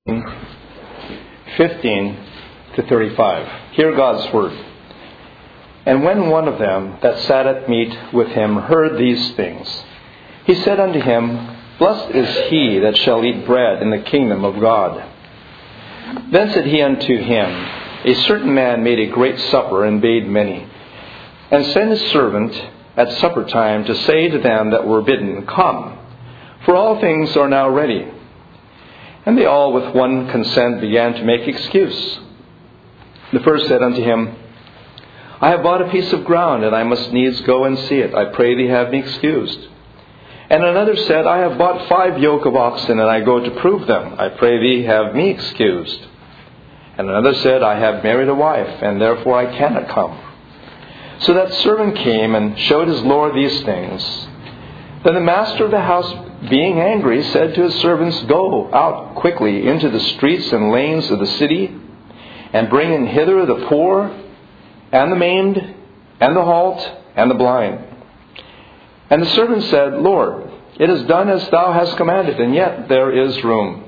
15 to 35. Hear God's word. And when one of them that sat at meat with him heard these things, he said unto him, Blessed is he that shall eat bread in the kingdom of God. Then said he unto him, A certain man made a great supper, and bade many, and sent his servant at supper time to say to them that were bidden, Come, for all things are now ready. And they all with one consent began to make excuse. The first said unto him, I have bought a piece of ground, and I must needs go and see it. I pray thee have me excused. And another said, I have bought 5 yoke of oxen, and I go to prove them. I pray thee have me excused. And another said, I have married a wife, and therefore I cannot come. So that servant came and showed his lord these things. Then the master of the house, being angry, said to his servants, Go out quickly into the streets and lanes of the city, and bring in hither the poor, and the maimed, and the halt, and the blind. And the servant said, Lord, it is done as thou hast commanded, and yet there is room.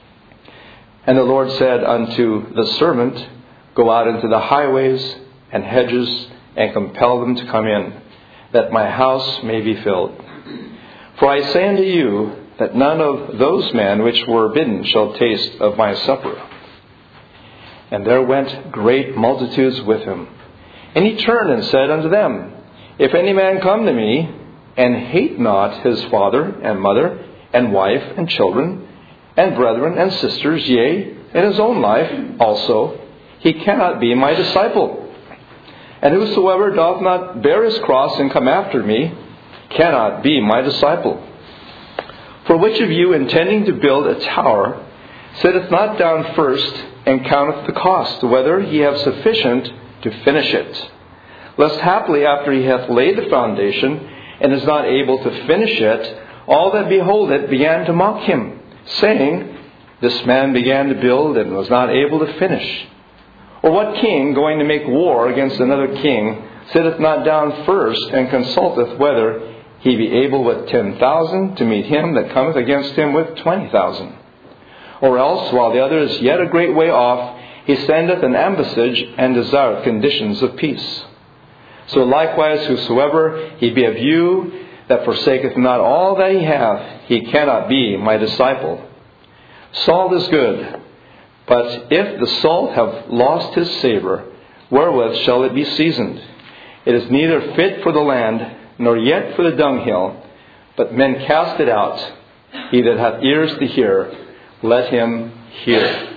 And the Lord said unto the servant, Go out into the highways and hedges, and compel them to come in, that my house may be filled. For I say unto you, that none of those men which were bidden shall taste of my supper. And there went great multitudes with him. And he turned and said unto them, If any man come to me, and hate not his father and mother, and wife and children, and brethren and sisters, yea, and his own life also, he cannot be my disciple. And whosoever doth not bear his cross and come after me, cannot be my disciple. For which of you, intending to build a tower, sitteth not down first, and counteth the cost, whether he have sufficient to finish it? Lest haply after he hath laid the foundation, and is not able to finish it, all that behold it began to mock him, saying, This man began to build, and was not able to finish. Or what king, going to make war against another king, sitteth not down first, and consulteth whether he be able with 10,000 to meet him that cometh against him with 20,000? Or else, while the other is yet a great way off, he sendeth an ambassage, and desireth conditions of peace. So likewise, whosoever he be of you that forsaketh not all that he hath, he cannot be my disciple. Salt is good, but if the salt have lost his savour, wherewith shall it be seasoned? It is neither fit for the land, nor yet for the dunghill, but men cast it out. He that hath ears to hear, let him hear.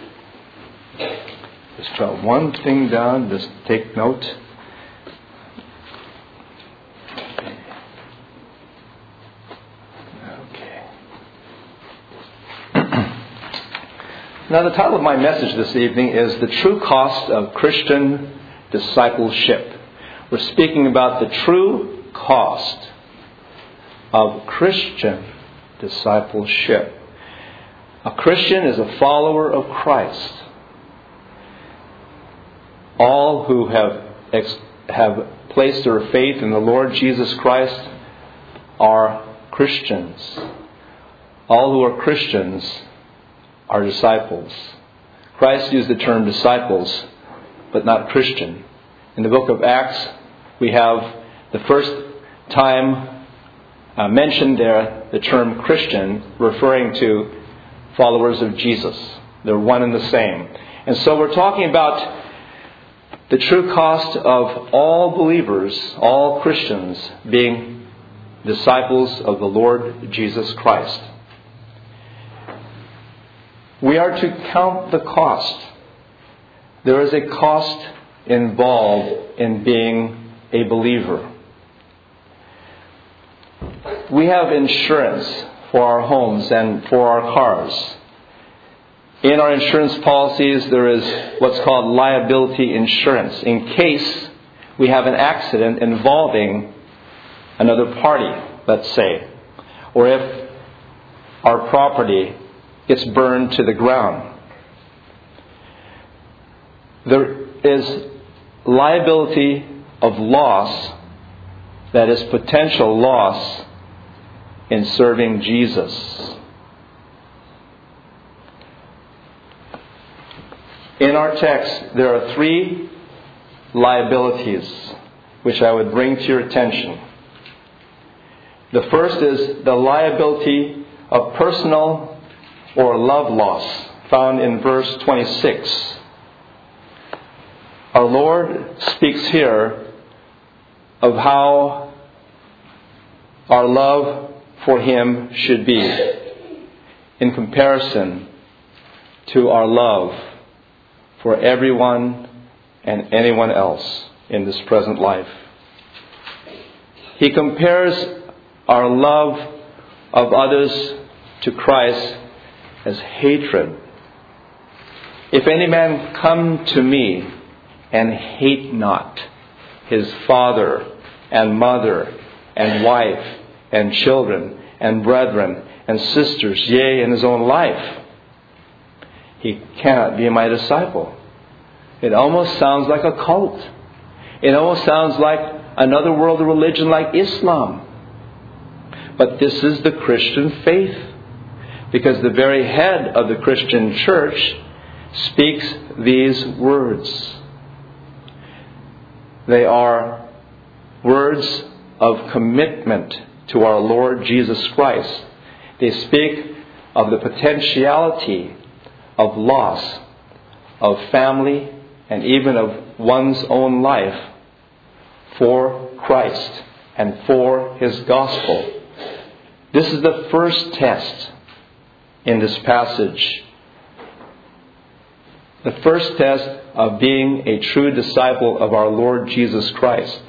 Just jot one thing down, just take note. Now, the title of my message this evening is The True Cost of Christian Discipleship. We're speaking about the true cost of Christian discipleship. A Christian is a follower of Christ. All who have placed their faith in the Lord Jesus Christ are Christians. All who are Christians are disciples. Christ used the term disciples, but not Christian. In the book of Acts, we have the first time mentioned there the term Christian, referring to followers of Jesus. They're one and the same. And so we're talking about the true cost of all believers, all Christians, being disciples of the Lord Jesus Christ. We are to count the cost. There is a cost involved in being a believer. We have insurance for our homes and for our cars. In our insurance policies, there is what's called liability insurance, in case we have an accident involving another party, let's say, or if our property gets burned to the ground. There is liability of loss, that is potential loss, in serving Jesus. In our text, there are three liabilities which I would bring to your attention. The first is the liability of personal or love loss, found in verse 26. Our Lord speaks here of how our love for Him should be in comparison to our love for everyone and anyone else in this present life. He compares our love of others to Christ as hatred. If any man come to me and hate not his father and mother and wife and children and brethren and sisters, yea, and his own life, he cannot be my disciple. It almost sounds like a cult. It almost sounds like another world religion like Islam. But this is the Christian faith, because the very head of the Christian church speaks these words. They are words of commitment to our Lord Jesus Christ. They speak of the potentiality of loss of family and even of one's own life for Christ and for His gospel. This is the first test in this passage. The first test of being a true disciple of our Lord Jesus Christ.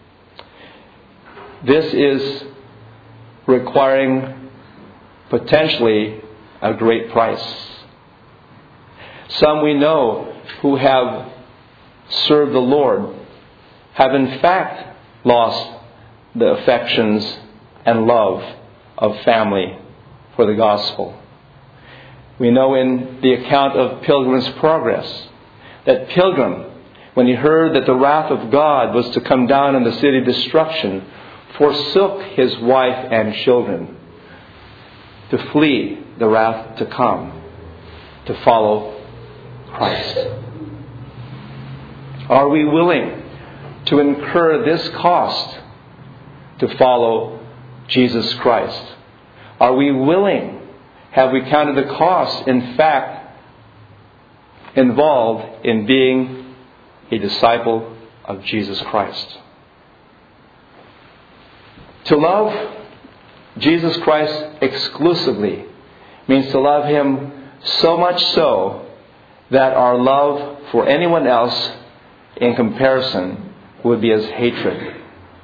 This is requiring potentially a great price. Some we know who have served the Lord have in fact lost the affections and love of family for the gospel. We know in the account of Pilgrim's Progress that Pilgrim, when he heard that the wrath of God was to come down on the city of destruction, forsook his wife and children to flee the wrath to come, to follow Christ. Are we willing to incur this cost to follow Jesus Christ? Are we willing? Have we counted the cost, in fact, involved in being a disciple of Jesus Christ? To love Jesus Christ exclusively means to love Him so much so that our love for anyone else in comparison would be as hatred.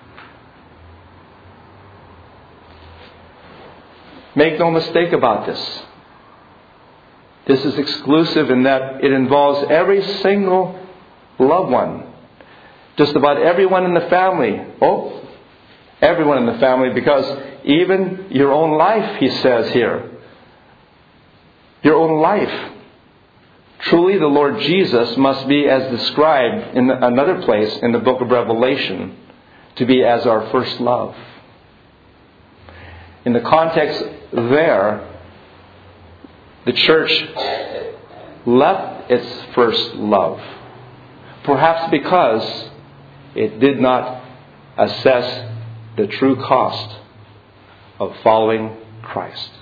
Make no mistake about this. This is exclusive in that it involves every single loved one. Just about everyone in the family. Oh, everyone in the family, because even your own life, he says here. Your own life. Truly the Lord Jesus must be as described in another place in the book of Revelation, to be as our first love. In the context there, the church left its first love. Perhaps because it did not assess the true cost of following Christ.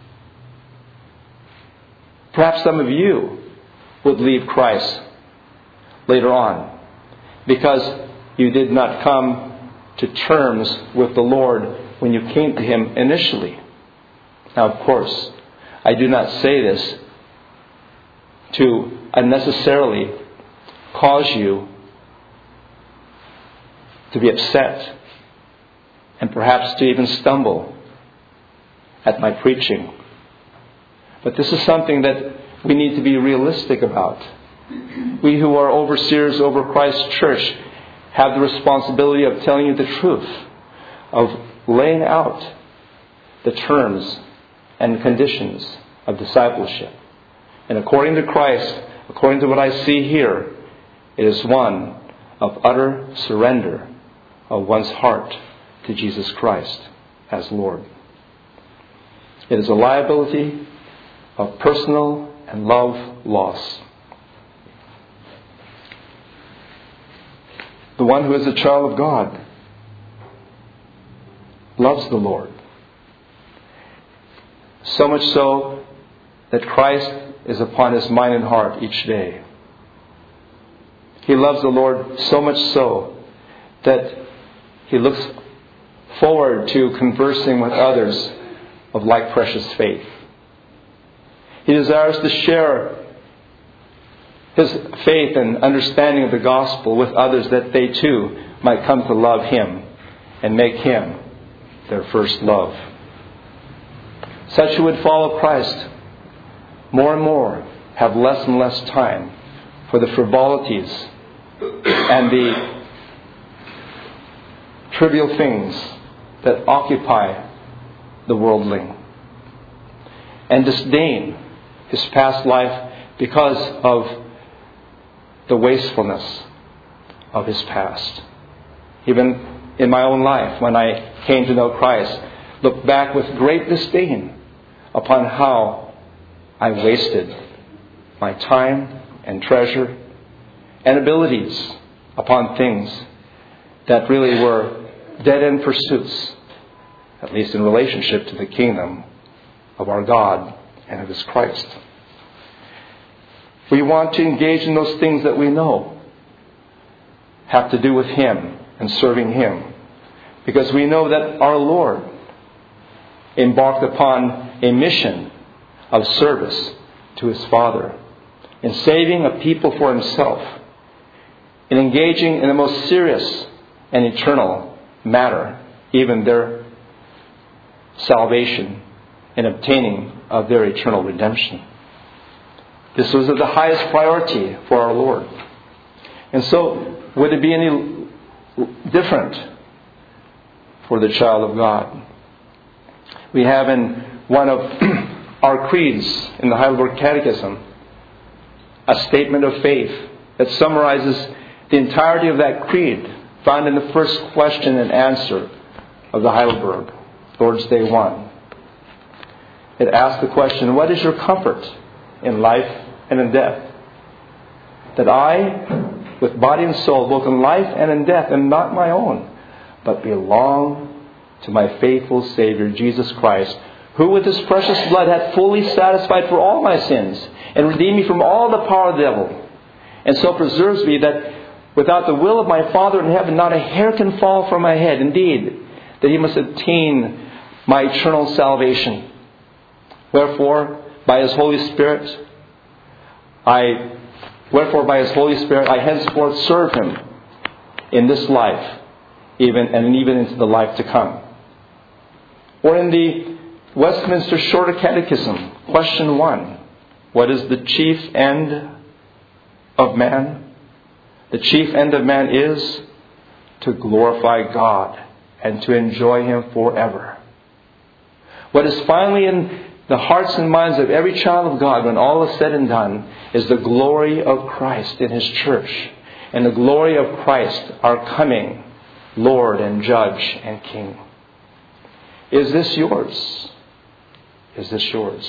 Perhaps some of you would leave Christ later on because you did not come to terms with the Lord when you came to Him initially. Now, of course, I do not say this to unnecessarily cause you to be upset and perhaps to even stumble at my preaching. But this is something that we need to be realistic about. We who are overseers over Christ's church have the responsibility of telling you the truth, of laying out the terms and conditions of discipleship. And according to Christ, according to what I see here, it is one of utter surrender of one's heart to Jesus Christ as Lord. It is a liability of personal and love loss. the one who is a child of God, loves the Lord. So much so that Christ is upon his mind and heart each day. He loves the Lord so much so that he looks forward to conversing with others of like precious faith. He desires to share his faith and understanding of the gospel with others, that they too might come to love him and make him their first love. Such who would follow Christ more and more have less and less time for the frivolities and the trivial things that occupy the worldling, and disdain his past life because of the wastefulness of his past. Even in my own life, when I came to know Christ, look back with great disdain upon how I wasted my time and treasure and abilities upon things that really were dead-end pursuits, at least in relationship to the kingdom of our God and of his Christ. We want to engage in those things that we know have to do with him and serving him, because we know that our Lord embarked upon a mission of service to his Father, in saving a people for himself, in engaging in the most serious and eternal matter, even their salvation and obtaining of their eternal redemption. This was of the highest priority for our Lord. And so, would it be any different for the child of God? We have in one of our creeds in the Heidelberg Catechism a statement of faith that summarizes the entirety of that creed, found in the first question and answer of the Heidelberg, Lord's Day 1. It asks the question, what is your comfort in life and in death? That I, with body and soul, both in life and in death, am not my own, but belong to my faithful Savior, Jesus Christ, who with his precious blood hath fully satisfied for all my sins, and redeemed me from all the power of the devil, and so preserves me that without the will of my Father in heaven, not a hair can fall from my head. Indeed, that he must attain my eternal salvation. Wherefore, by his Holy Spirit, I henceforth serve him in this life, even into the life to come. Or in the Westminster Shorter Catechism, question 1, what is the chief end of man? The chief end of man is to glorify God and to enjoy him forever. What is finally in the hearts and minds of every child of God, when all is said and done, is the glory of Christ in his church, and the glory of Christ, our coming Lord and Judge and King. Is this yours? Is this yours?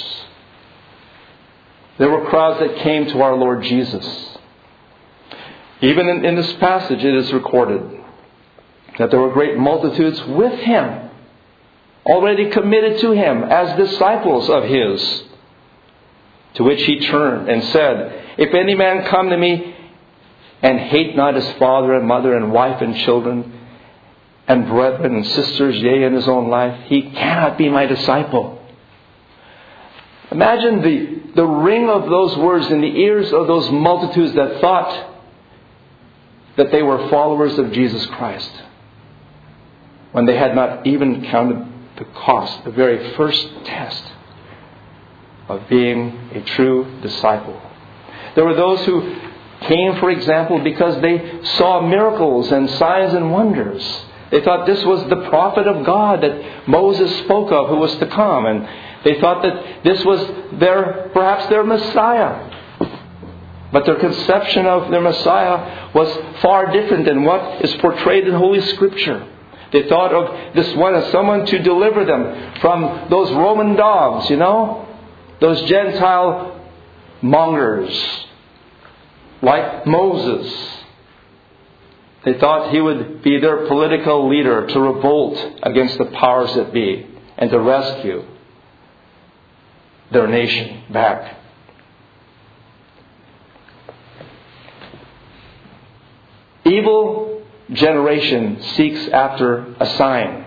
There were crowds that came to our Lord Jesus. Even in this passage it is recorded that there were great multitudes with him, already committed to him as disciples of his. To which he turned and said, if any man come to me and hate not his father and mother and wife and children and brethren and sisters, yea, in his own life, he cannot be my disciple. Imagine the ring of those words in the ears of those multitudes that thought that they were followers of Jesus Christ, when they had not even counted the cost, the very first test of being a true disciple. There were those who came, for example, because they saw miracles and signs and wonders. They thought this was the prophet of God that Moses spoke of, who was to come, and they thought that this was perhaps their Messiah. But their conception of their Messiah was far different than what is portrayed in Holy Scripture. They thought of this one as someone to deliver them from those Roman dogs, those Gentile mongers, like Moses. They thought he would be their political leader to revolt against the powers that be and to rescue their nation back. Evil generation seeks after a sign.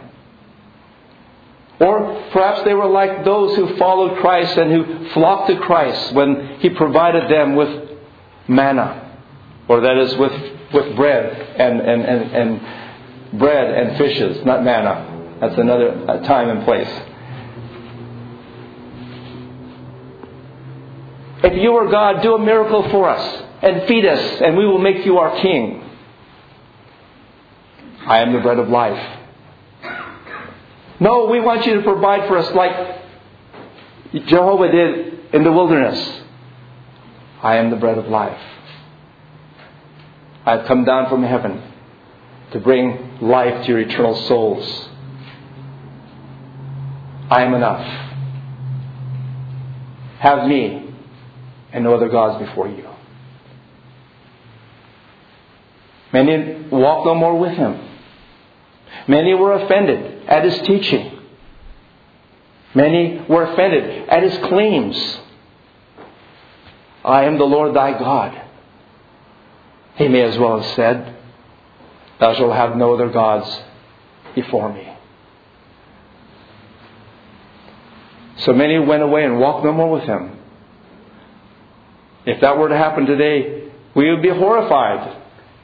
Or perhaps they were like those who followed Christ and who flocked to Christ when He provided them with manna, or that is with bread and bread and fishes, not manna. That's another time and place. If you are God, do a miracle for us and feed us, and we will make you our king. I am the bread of life. No, we want you to provide for us like Jehovah did in the wilderness. I am the bread of life. I have come down from heaven to bring life to your eternal souls. I am enough. Have me and no other gods before you. Many walked no more with Him. Many were offended at His teaching. Many were offended at His claims. I am the Lord thy God. He may as well have said, thou shalt have no other gods before me. So many went away and walked no more with Him. If that were to happen today, we would be horrified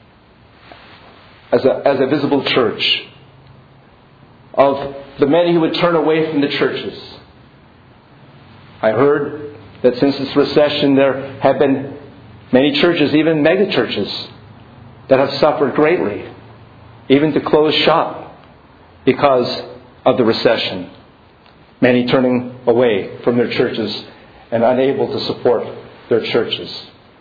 as a visible church of the many who would turn away from the churches. I heard that since this recession there have been many churches, even mega churches, that have suffered greatly, even to close shop because of the recession. Many turning away from their churches and unable to support their churches.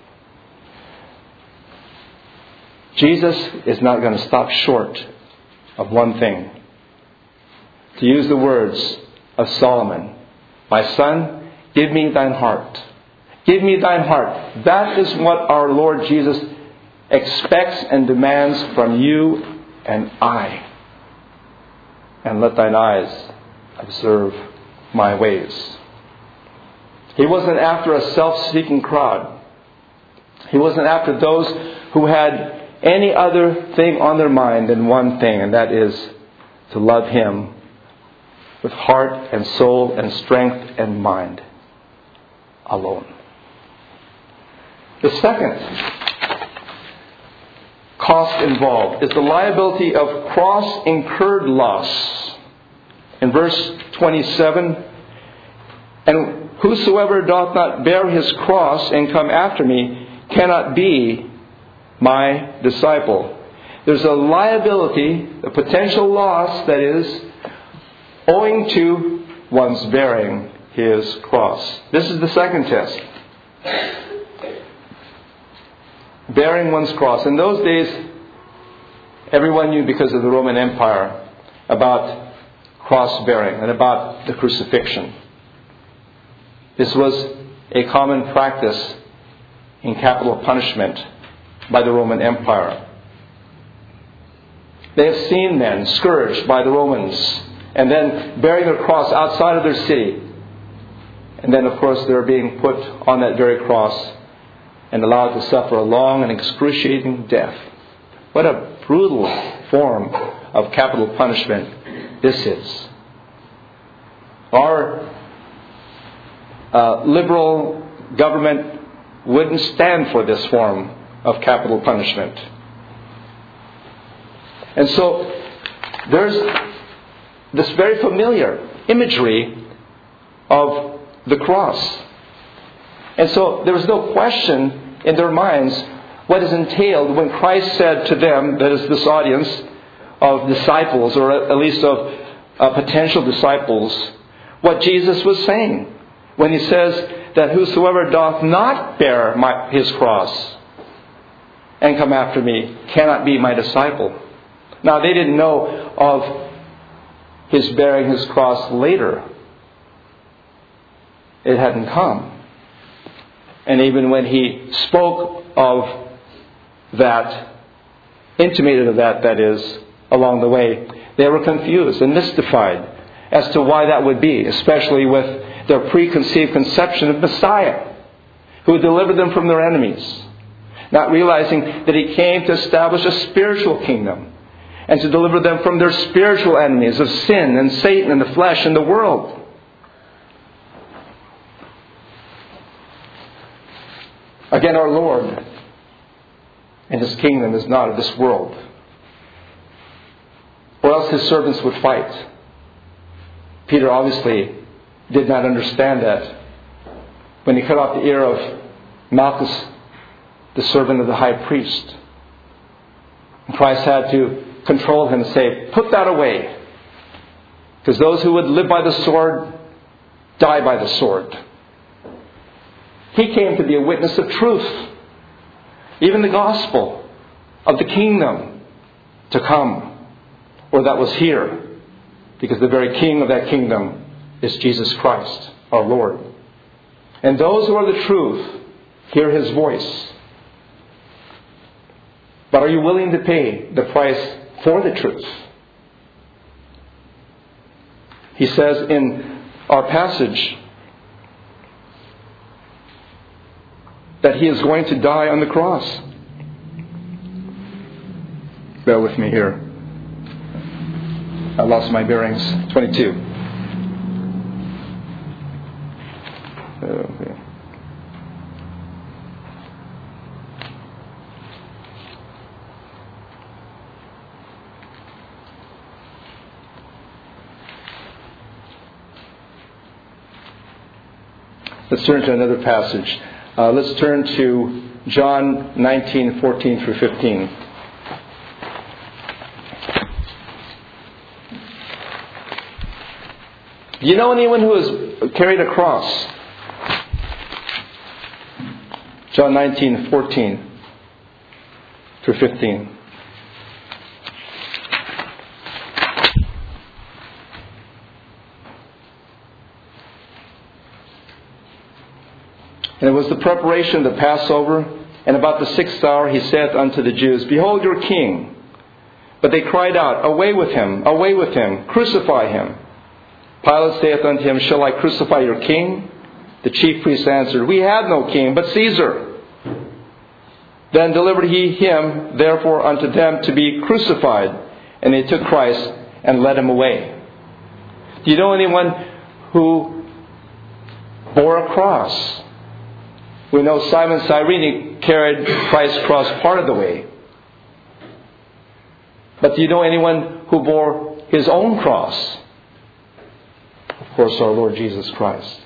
Jesus is not going to stop short of one thing. To use the words of Solomon, my son, give me thine heart. Give me thine heart. That is what our Lord Jesus expects and demands from you and I. And let thine eyes observe my ways. He wasn't after a self-seeking crowd. He wasn't after those who had any other thing on their mind than one thing, and that is to love Him with heart and soul and strength and mind alone. The second cost involved is the liability of cross-incurred loss. In verse 27, and whosoever doth not bear his cross and come after me cannot be my disciple. There's a liability, a potential loss, that is, owing to one's bearing his cross. This is the second test. Bearing one's cross. In those days, everyone knew, because of the Roman Empire, about cross-bearing and about the crucifixion. This was a common practice in capital punishment by the Roman Empire. They have seen men scourged by the Romans and then bearing their cross outside of their city. And then, of course, they're being put on that very cross and allowed to suffer a long and excruciating death. What a brutal form of capital punishment this is. Our liberal government wouldn't stand for this form of capital punishment. And so there's this very familiar imagery of the cross. And so there was no question in their minds what is entailed when Christ said to them, that is this audience of disciples, or at least of potential disciples, what Jesus was saying when He says that whosoever doth not bear his cross and come after me cannot be my disciple. Now, they didn't know of His bearing His cross later. It hadn't come. And even when He spoke of that, intimated of that is, along the way, they were confused and mystified as to why that would be, especially with their preconceived conception of Messiah, who would deliver them from their enemies, not realizing that He came to establish a spiritual kingdom and to deliver them from their spiritual enemies of sin and Satan and the flesh and the world. Again, our Lord and His kingdom is not of this world, or else His servants would fight. Peter obviously did not understand that when he cut off the ear of Malchus, the servant of the high priest. And Christ had to control him and say, "Put that away." Because those who would live by the sword die by the sword. He came to be a witness of truth, even the gospel of the kingdom to come, or that was here, because the very king of that kingdom is Jesus Christ, our Lord. And those who are the truth hear His voice. But are you willing to pay the price for the truth? He says in our passage that He is going to die on the cross. Bear with me here. I lost my bearings. 22. Okay. Let's turn to another passage. Let's turn to John 19:14 through 15. Do you know anyone who has carried a cross? John 19:14 through 15. And it was the preparation of the Passover, and about the 6th hour He said unto the Jews, "Behold your king." But they cried out, "Away with him, away with him, crucify him." Pilate saith unto him, "Shall I crucify your king?" The chief priests answered, "We have no king but Caesar." Then delivered he him therefore unto them to be crucified. And they took Christ and led him away. Do you know anyone who bore a cross? We know Simon Cyrene carried Christ's cross part of the way. But do you know anyone who bore his own cross? Of course, our Lord Jesus Christ.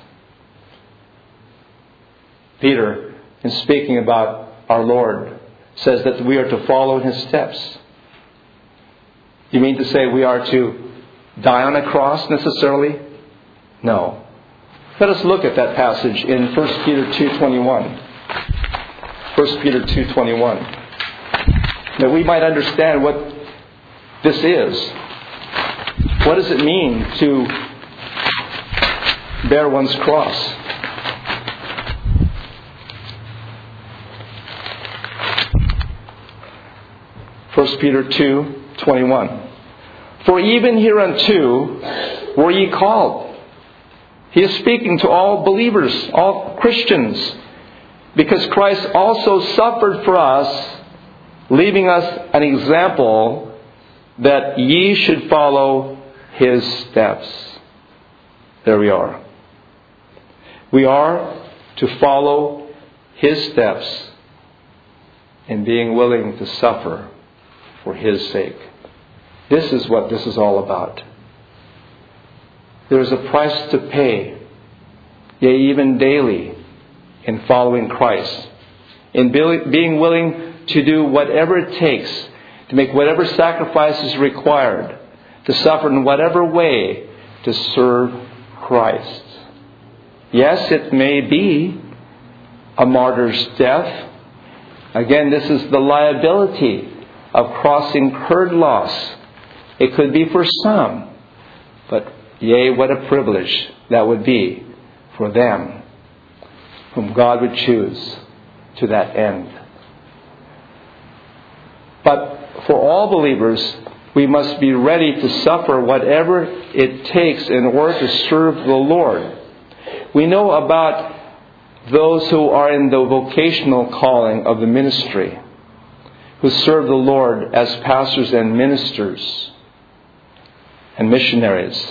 Peter, in speaking about our Lord, says that we are to follow in His steps. You mean to say we are to die on a cross necessarily? No. Let us look at that passage in 1 Peter 2:21. 1 Peter 2:21. That we might understand what this is. What does it mean to bear one's cross? First Peter 2:21. For even hereunto were ye called. He is speaking to all believers, all Christians, because Christ also suffered for us, leaving us an example that ye should follow His steps. There we are. We are to follow His steps in being willing to suffer for His sake. This is what this is all about. There is a price to pay, yea, even daily, in following Christ, in being willing to do whatever it takes, to make whatever sacrifices required, to suffer in whatever way to serve Christ. Yes, it may be a martyr's death. Again, this is the liability of crossing incurred loss. It could be for some, but yea, what a privilege that would be for them whom God would choose to that end. But for all believers, we must be ready to suffer whatever it takes in order to serve the Lord. We know about those who are in the vocational calling of the ministry, who serve the Lord as pastors and ministers and missionaries.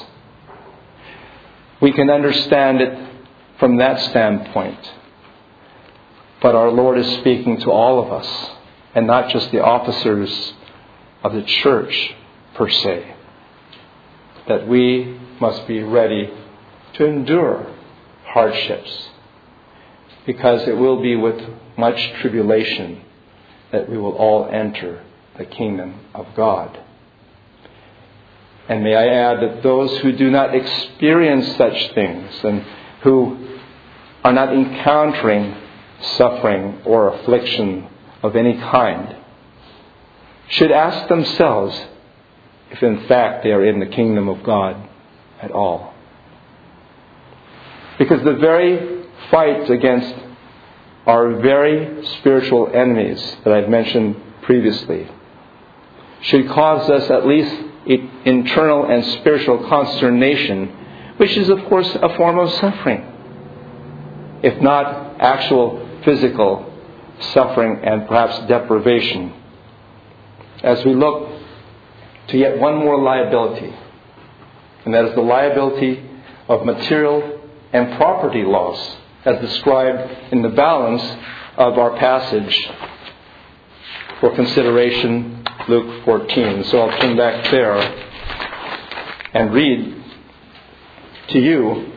We can understand it from that standpoint. But our Lord is speaking to all of us, and not just the officers of the church per se, that we must be ready to endure hardships, because it will be with much tribulation that we will all enter the kingdom of God. And may I add that those who do not experience such things and who are not encountering suffering or affliction of any kind should ask themselves if in fact they are in the kingdom of God at all. Because the very fight against our very spiritual enemies that I've mentioned previously should cause us at least internal and spiritual consternation, which is of course a form of suffering, if not actual physical suffering and perhaps deprivation. As we look to yet one more liability, and that is the liability of material and property loss, as described in the balance of our passage for consideration, Luke 14. So I'll turn back there and read to you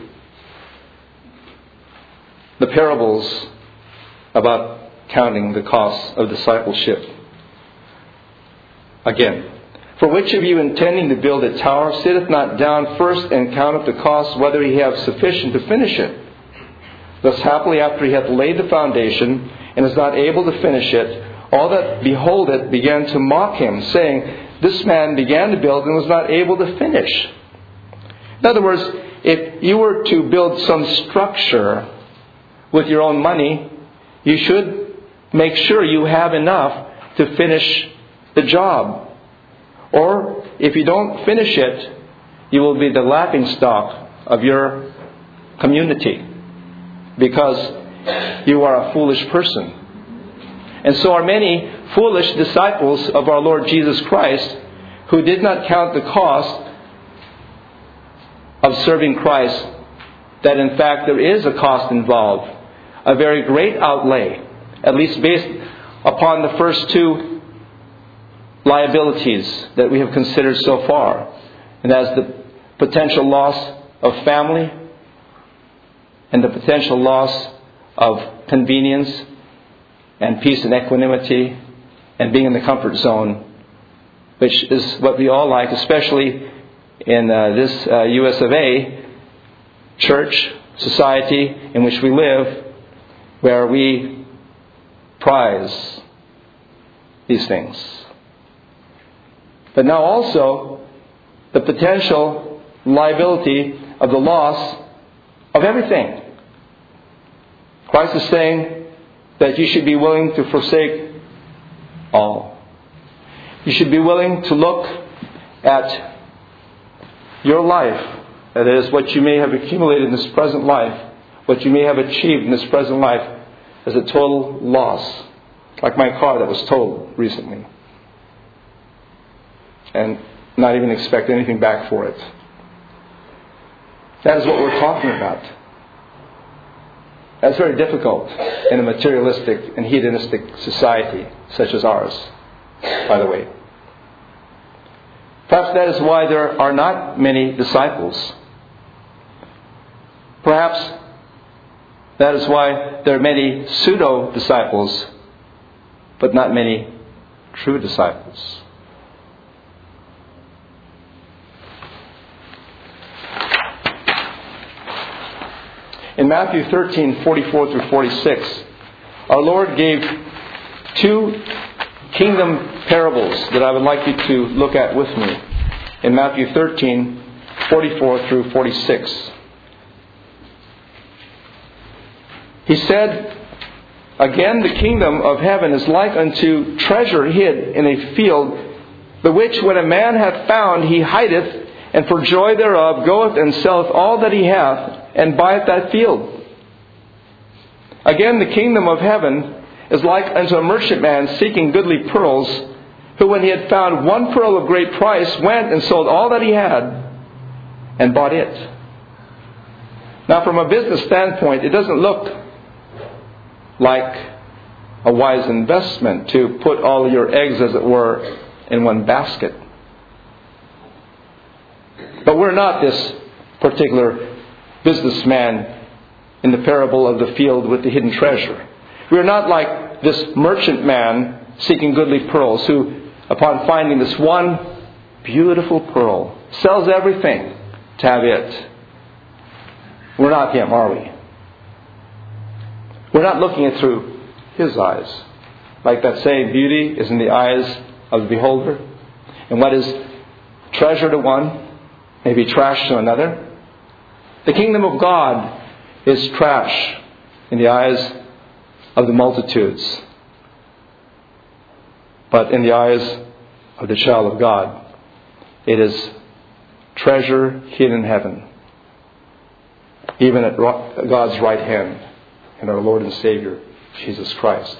the parables about counting the costs of discipleship. Again, for which of you intending to build a tower sitteth not down first and counteth the cost, whether he have sufficient to finish it? Thus happily after he hath laid the foundation and is not able to finish it, all that behold it began to mock him, saying, This man began to build and was not able to finish. In other words, if you were to build some structure with your own money, you should make sure you have enough to finish the job. Or if you don't finish it, you will be the laughingstock of your community, because you are a foolish person. And so are many foolish disciples of our Lord Jesus Christ who did not count the cost of serving Christ, that in fact there is a cost involved, a very great outlay, at least based upon the first two liabilities that we have considered so far. And that is the potential loss of family and the potential loss of convenience and peace and equanimity and being in the comfort zone, which is what we all like, especially in this US of A church society in which we live, where we prize these things. But now also the potential liability of the loss of everything. Christ is saying that you should be willing to forsake all. You should be willing to look at your life, that is, what you may have accumulated in this present life, what you may have achieved in this present life, as a total loss. Like my car that was totaled recently, and not even expect anything back for it. That is what we're talking about. That's very difficult in a materialistic and hedonistic society such as ours, by the way. Perhaps that is why there are not many disciples. Perhaps that is why there are many pseudo-disciples, but not many true disciples. In Matthew 13:44 through 46, our Lord gave two kingdom parables that I would like you to look at with me. In Matthew 13:44 through 46. He said, Again, the kingdom of heaven is like unto treasure hid in a field, the which when a man hath found, he hideth, and for joy thereof goeth and selleth all that he hath, and buyeth that field. Again, the kingdom of heaven is like unto a merchantman seeking goodly pearls, who when he had found one pearl of great price, went and sold all that he had, and bought it. Now, from a business standpoint, it doesn't look like a wise investment to put all your eggs, as it were, in one basket. But we're not this particular businessman in the parable of the field with the hidden treasure. We're not like this merchant man seeking goodly pearls, who, upon finding this one beautiful pearl, sells everything to have it. We're not him, are we? We're not looking it through his eyes. Like that saying, beauty is in the eyes of the beholder. And what is treasure to one may be trash to another. The kingdom of God is trash in the eyes of the multitudes. But in the eyes of the child of God, it is treasure hidden in heaven, even at God's right hand, in our Lord and Savior, Jesus Christ.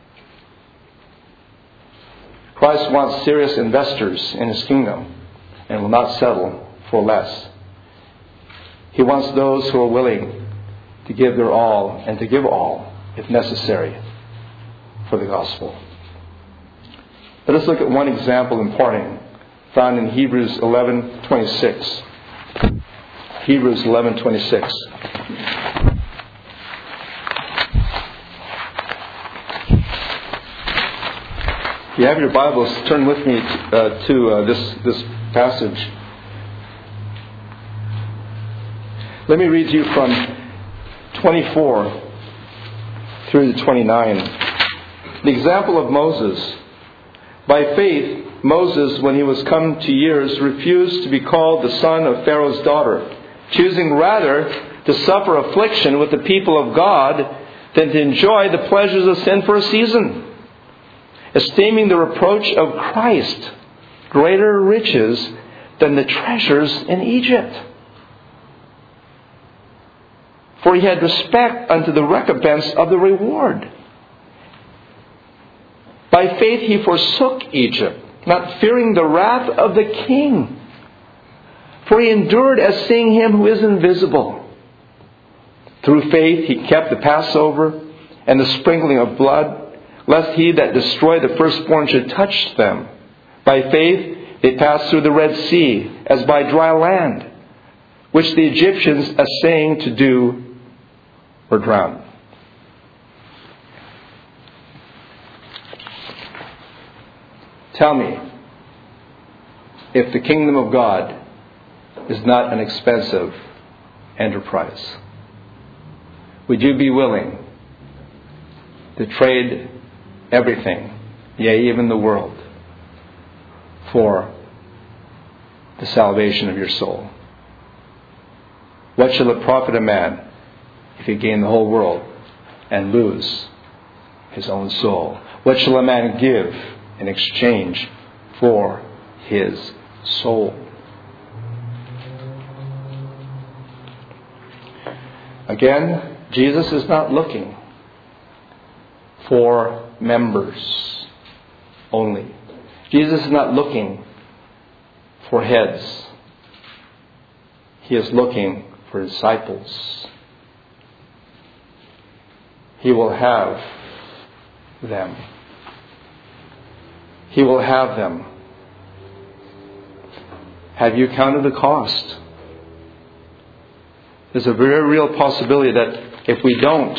Christ wants serious investors in His kingdom and will not settle for less. He wants those who are willing to give their all, and to give all, if necessary, for the gospel. Let us look at one example in parting, found in Hebrews 11:26. Hebrews 11:26. If you have your Bibles, turn with me to this passage. Let me read to you from 24 through to 29. The example of Moses. By faith, Moses, when he was come to years, refused to be called the son of Pharaoh's daughter, choosing rather to suffer affliction with the people of God than to enjoy the pleasures of sin for a season, esteeming the reproach of Christ greater riches than the treasures in Egypt. For he had respect unto the recompense of the reward. By faith he forsook Egypt, not fearing the wrath of the king. For he endured as seeing him who is invisible. Through faith he kept the Passover and the sprinkling of blood, lest he that destroyed the firstborn should touch them. By faith they passed through the Red Sea as by dry land, which the Egyptians, essaying to do, were drowned. Tell me, if the kingdom of God is not an expensive enterprise, would you be willing to trade everything, yea, even the world, for the salvation of your soul? What shall it profit a man if he gain the whole world and lose his own soul? What shall a man give in exchange for his soul? Again, Jesus is not looking for members only. Jesus is not looking for heads. He is looking for disciples. He will have them. He will have them. Have you counted the cost? There's a very real possibility that if we don't,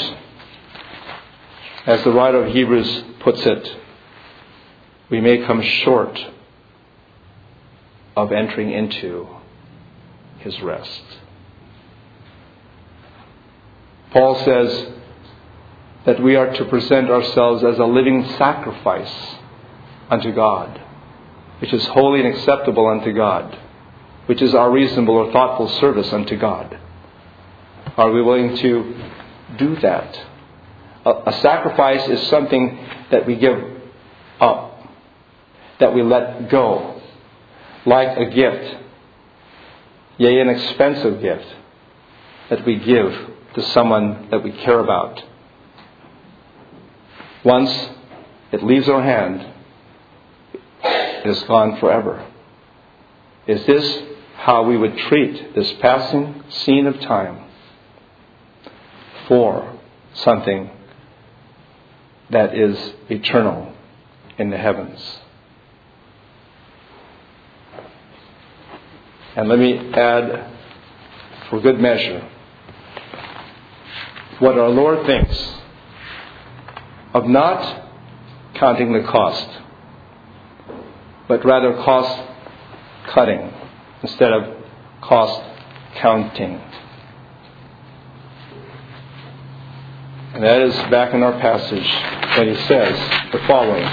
as the writer of Hebrews puts it, we may come short of entering into His rest. Paul says that we are to present ourselves as a living sacrifice unto God, which is holy and acceptable unto God, which is our reasonable or thoughtful service unto God. Are we willing to do that? A sacrifice is something that we give up, that we let go, like a gift, yea, an expensive gift that we give to someone that we care about. Once it leaves our hand, it is gone forever. Is this how we would treat this passing scene of time for something that is eternal in the heavens? And let me add, for good measure, what our Lord thinks of not counting the cost, but rather cost cutting instead of cost counting. And that is back in our passage when he says the following: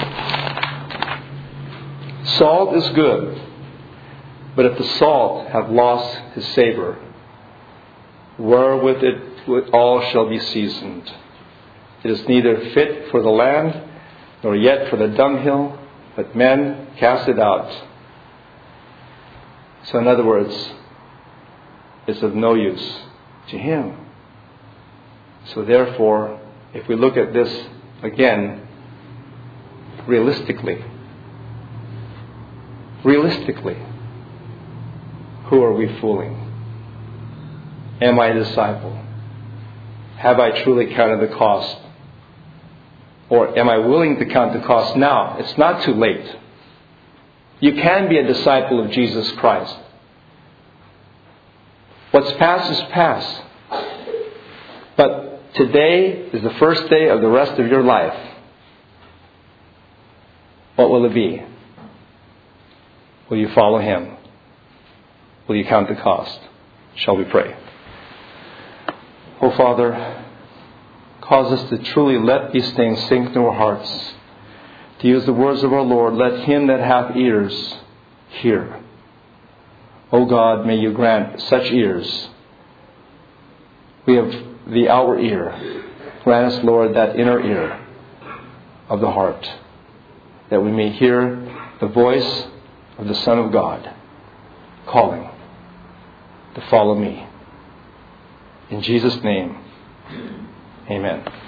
salt is good, but if the salt have lost his savor, wherewith it all shall be seasoned, it is neither fit for the land, nor yet for the dunghill, but men cast it out. So in other words, it's of no use to him. So therefore, if we look at this again, realistically, who are we fooling? Am I a disciple? Have I truly counted the cost? Or am I willing to count the cost now? It's not too late. You can be a disciple of Jesus Christ. What's past is past. But today is the first day of the rest of your life. What will it be? Will you follow him? Will you count the cost? Shall we pray? Oh, Father, cause us to truly let these things sink into our hearts. To use the words of our Lord, let him that hath ears hear. O God, may you grant such ears. We have the outer ear. Grant us, Lord, that inner ear of the heart, that we may hear the voice of the Son of God calling to follow me. In Jesus' name, amen.